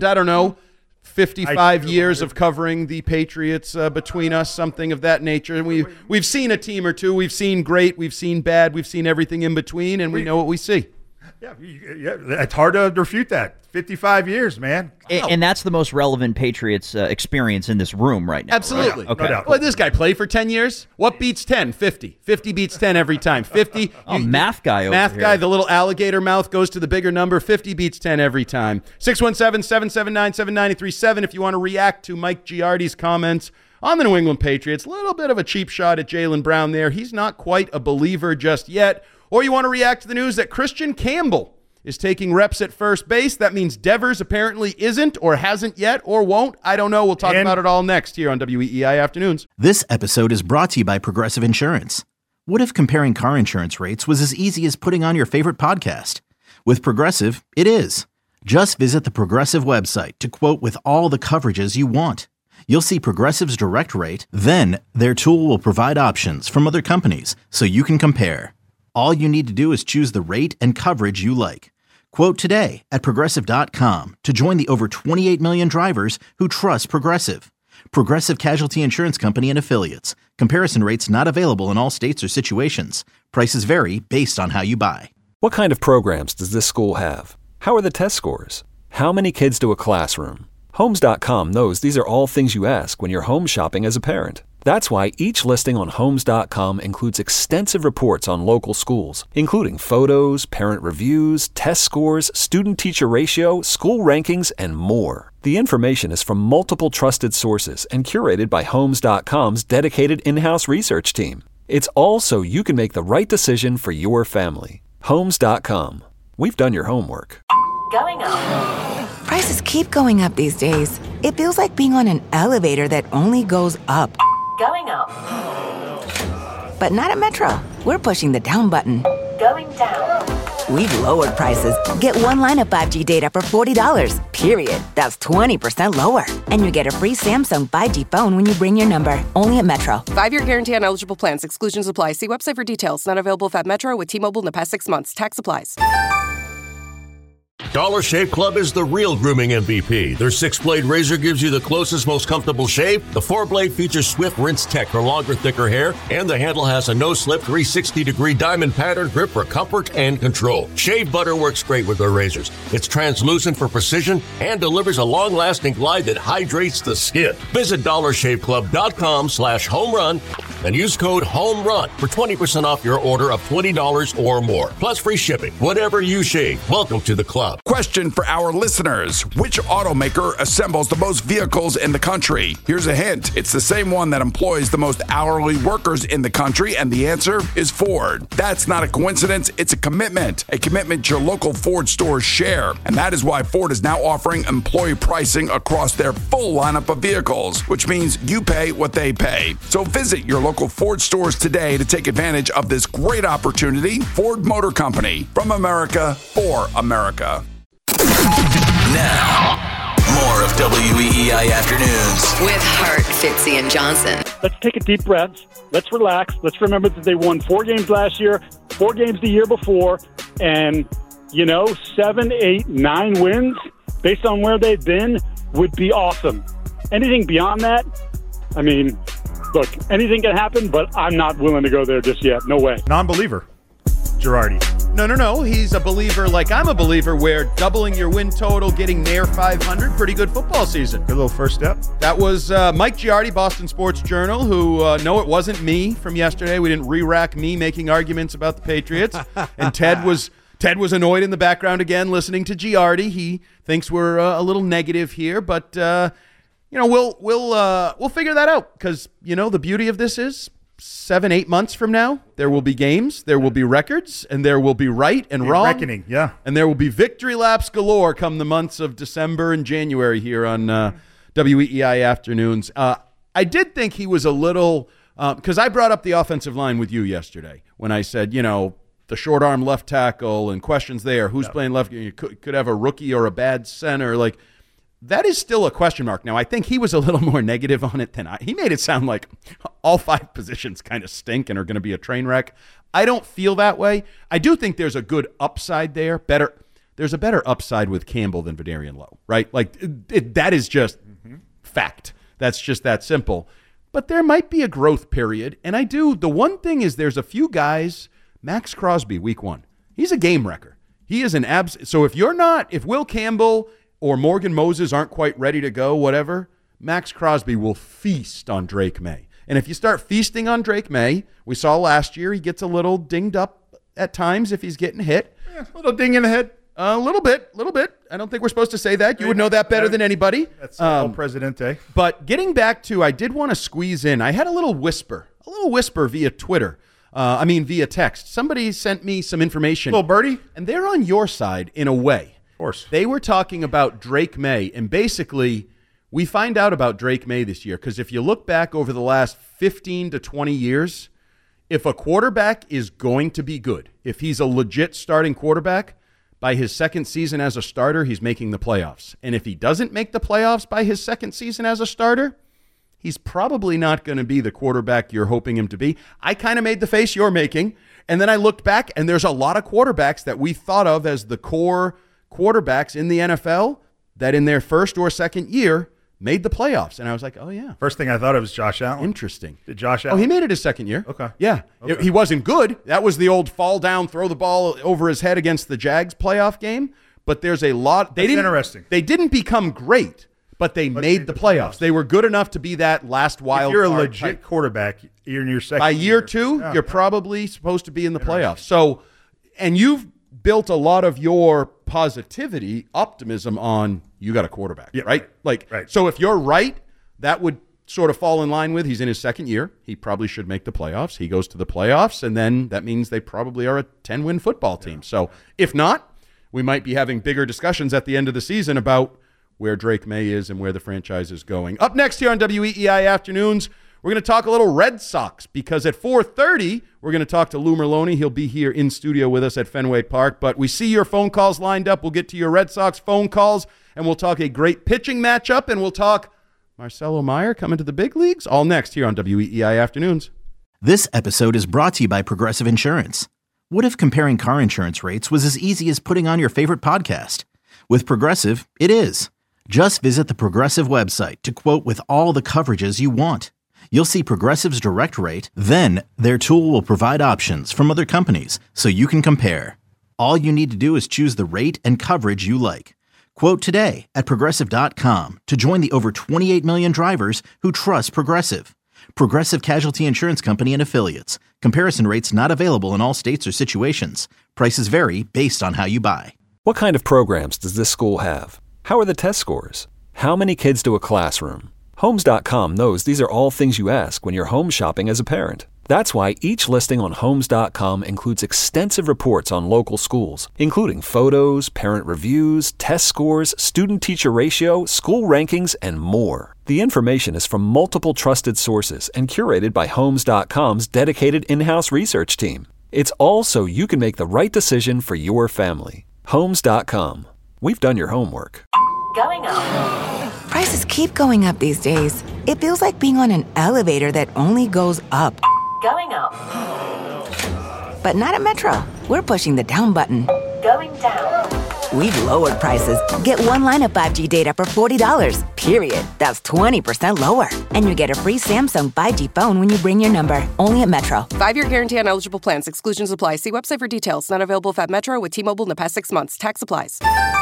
55 years of covering the Patriots between us, something of that nature. And we've seen a team or two. We've seen great. We've seen bad. We've seen everything in between, and we know what we see. Yeah, it's hard to refute that. 55 years, man. And that's the most relevant Patriots experience in this room right now. Absolutely. Right? Okay. No doubt. Well, this guy played for 10 years. What beats 10? 50. 50 beats 10 every time. 50. Math guy over Math here. guy, the little alligator mouth goes to the bigger number. 50 beats 10 every time. 617-779-7937 if you want to react to Mike Giardi's comments on the New England Patriots. A little bit of a cheap shot at Jaylen Brown there. He's not quite a believer just yet. Or you want to react to the news that Christian Campbell is taking reps at first base. That means Devers apparently isn't or hasn't yet or won't. I don't know. We'll talk about it all next here on WEEI Afternoons. This episode is brought to you by Progressive Insurance. What if comparing car insurance rates was as easy as putting on your favorite podcast? With Progressive, it is. Just visit the Progressive website to quote with all the coverages you want. You'll see Progressive's direct rate, then their tool will provide options from other companies so you can compare. All you need to do is choose the rate and coverage you like. Quote today at Progressive.com to join the over 28 million drivers who trust Progressive. Progressive Casualty Insurance Company and Affiliates. Comparison rates not available in all states or situations. Prices vary based on how you buy. What kind of programs does this school have? How are the test scores? How many kids do a classroom? Homes.com knows these are all things you ask when you're home shopping as a parent. That's why each listing on Homes.com includes extensive reports on local schools, including photos, parent reviews, test scores, student-teacher ratio, school rankings, and more. The information is from multiple trusted sources and curated by Homes.com's dedicated in-house research team. It's all so you can make the right decision for your family. Homes.com. We've done your homework. Going up. Prices keep going up these days. It feels like being on an elevator that only goes up. Going up. But not at Metro. We're pushing the down button. Going down. We've lowered prices. Get one line of 5G data for $40, period. That's 20% lower. And you get a free Samsung 5G phone when you bring your number. Only at Metro. 5-year guarantee on eligible plans. Exclusions apply. See website for details. Not available if at Metro with T-Mobile in the past 6 months. Tax applies. Dollar Shave Club is the real grooming MVP. Their 6-blade razor gives you the closest, most comfortable shave. The 4-blade features Swift Rinse Tech for longer, thicker hair. And the handle has a no-slip 360-degree diamond pattern grip for comfort and control. Shave butter works great with their razors. It's translucent for precision and delivers a long-lasting glide that hydrates the skin. Visit dollarshaveclub.com/homerun and use code HOMERUN for 20% off your order of $20 or more. Plus free shipping. Whatever you shave, welcome to the club. Question for our listeners. Which automaker assembles the most vehicles in the country? Here's a hint. It's the same one that employs the most hourly workers in the country, and the answer is Ford. That's not a coincidence. It's a commitment your local Ford stores share. And that is why Ford is now offering employee pricing across their full lineup of vehicles, which means you pay what they pay. So visit your local Ford stores today to take advantage of this great opportunity. Ford Motor Company, from America, for America. Now, more of WEEI Afternoons with Hart, Fitzy, and Johnson. Let's take a deep breath. Let's relax. Let's remember that they won 4 games last year, 4 games the year before, and, 7, 8, 9 wins based on where they've been would be awesome. Anything beyond that, look, anything can happen, but I'm not willing to go there just yet. No way. Non-believer, Girardi. No. He's a believer like I'm a believer, where doubling your win total, getting near 500, pretty good football season. Good little first step. That was Mike Giardi, Boston Sports Journal, who, no, it wasn't me from yesterday. We didn't re-rack me making arguments about the Patriots. And Ted was annoyed in the background again listening to Giardi. He thinks we're a little negative here, but, we'll figure that out, because, the beauty of this is 7-8 months from now, there will be games, there will be records, and there will be right and wrong. Reckoning, yeah. And there will be victory laps galore come the months of December and January here on WEEI Afternoons. I did think he was a little, because I brought up the offensive line with you yesterday when I said, the short arm left tackle and questions there. Who's playing left? You could have a rookie or a bad center. That is still a question mark. Now, I think he was a little more negative on it than he made it sound like all 5 positions kind of stink and are going to be a train wreck. I don't feel that way. I do think there's a good upside there. There's a better upside with Campbell than Vederian Lowe, right? That is just fact. That's just that simple. But there might be a growth period, and the one thing is there's a few guys, Max Crosby, week 1, he's a game wrecker. He is so if Will Campbell or Morgan Moses aren't quite ready to go, whatever, Max Crosby will feast on Drake May. And if you start feasting on Drake May, we saw last year he gets a little dinged up at times if he's getting hit. Yeah, a little ding in the head. A little bit. I don't think we're supposed to say that. You would know that better than anybody. That's El Presidente. But getting back to, I did want to squeeze in, I had a little whisper via Twitter. Via text. Somebody sent me some information. Little birdie? And they're on your side in a way. Of course. They were talking about Drake May, and basically we find out about Drake May this year because if you look back over the last 15 to 20 years, if a quarterback is going to be good, if he's a legit starting quarterback, by his second season as a starter, he's making the playoffs. And if he doesn't make the playoffs by his second season as a starter, he's probably not going to be the quarterback you're hoping him to be. I kind of made the face you're making, and then I looked back, and there's a lot of quarterbacks that we thought of as the core quarterbacks in the NFL that in their first or second year made the playoffs. And I was like, oh, yeah. First thing I thought of was Josh Allen. Interesting. Did Josh Allen? Oh, he made it his second year. Okay. Yeah. Okay. He wasn't good. That was the old fall down, throw the ball over his head against the Jags playoff game. but there's a lot. That's interesting. They didn't become great, but they made the playoffs. They were good enough to be that last wild. If you're a card legit type. quarterback, you're in your second By year year. two, Yeah. you're probably supposed to be in the playoffs. So, and you've built a lot of your positivity, optimism on you got a quarterback, right? So if you're right, that would sort of fall in line with he's in his second year. He probably should make the playoffs. He goes to the playoffs, and then that means they probably are a 10-win football team. So if not, we might be having bigger discussions at the end of the season about where Drake May is and where the franchise is going. Up next here on WEEI Afternoons, we're going to talk a little Red Sox because at 4:30, we're going to talk to Lou Merloni. He'll be here in studio with us at Fenway Park. But we see your phone calls lined up. We'll get to your Red Sox phone calls, and we'll talk a great pitching matchup, and we'll talk Marcelo Meyer coming to the big leagues. All next here on WEEI Afternoons. This episode is brought to you by Progressive Insurance. What if comparing car insurance rates was as easy as putting on your favorite podcast? With Progressive, it is. Just visit the Progressive website to quote with all the coverages you want. You'll see Progressive's direct rate, then their tool will provide options from other companies so you can compare. All you need to do is choose the rate and coverage you like. Quote today at Progressive.com to join the over 28 million drivers who trust Progressive. Progressive Casualty Insurance Company and Affiliates. Comparison rates not available in all states or situations. Prices vary based on how you buy. What kind of programs does this school have? How are the test scores? How many kids do a classroom? Homes.com knows these are all things you ask when you're home shopping as a parent. That's why each listing on Homes.com includes extensive reports on local schools, including photos, parent reviews, test scores, student-teacher ratio, school rankings, and more. The information is from multiple trusted sources and curated by Homes.com's dedicated in-house research team. It's all so you can make the right decision for your family. Homes.com. We've done your homework. Going up. Prices keep going up these days. It feels like being on an elevator that only goes up. Going up. But not at Metro. We're pushing the down button. Going down. We've lowered prices. Get one line of 5G data for $40, period. That's 20% lower. And you get a free Samsung 5G phone when you bring your number. Only at Metro. 5-year guarantee on eligible plans. Exclusions apply. See website for details. Not available at Metro with T-Mobile in the past 6 months. Tax applies.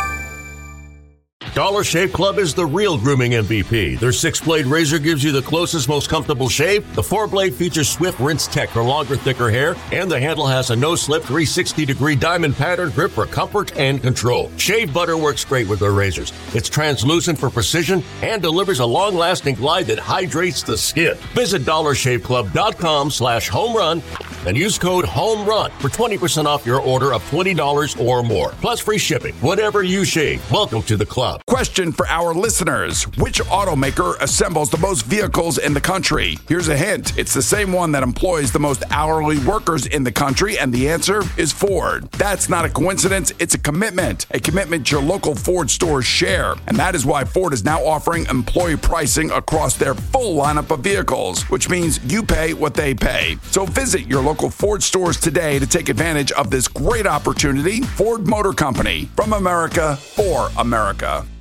Dollar Shave Club is the real grooming MVP. Their 6-blade razor gives you the closest, most comfortable shave. The 4-blade features Swift Rinse Tech for longer, thicker hair, and the handle has a no-slip 360-degree diamond pattern grip for comfort and control. Shave butter works great with their razors. It's translucent for precision and delivers a long-lasting glide that hydrates the skin. Visit DollarShaveClub.com/homerun and use code HOMERUN for 20% off your order of $20 or more. Plus free shipping. Whatever you shave, welcome to the club. Question for our listeners. Which automaker assembles the most vehicles in the country? Here's a hint. It's the same one that employs the most hourly workers in the country, and the answer is Ford. That's not a coincidence. It's a commitment your local Ford stores share. And that is why Ford is now offering employee pricing across their full lineup of vehicles, which means you pay what they pay. So visit your local Ford stores today to take advantage of this great opportunity. Ford Motor Company, from America for America.